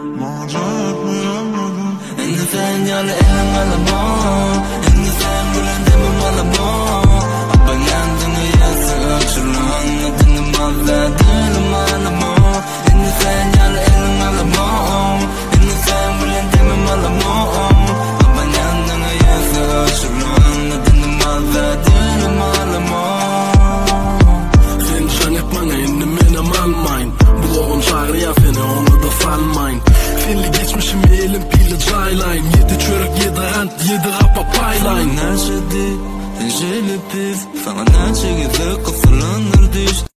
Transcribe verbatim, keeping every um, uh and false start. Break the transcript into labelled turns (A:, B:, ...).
A: Endi sen yalı elim alamo, endi sen bilen demem alamo. Abang yandini yasa öksürlan, adını mazladırım alamo. Endi sen yalı elim alamo, endi sen bilen demem alamo. Abang yandini yasa öksürlan, adını mazladırım alamo.
B: Sen şan etmana endi menem almayın. Bulağım çağrıya fene onu da salmayın. Fenli geçmişim elim pili caylayın. Yedi çörek yedi rant yedi kapa paylayın.
A: Sana neşedi, tenşeli pis, sana neşegi ve kafalanır diş.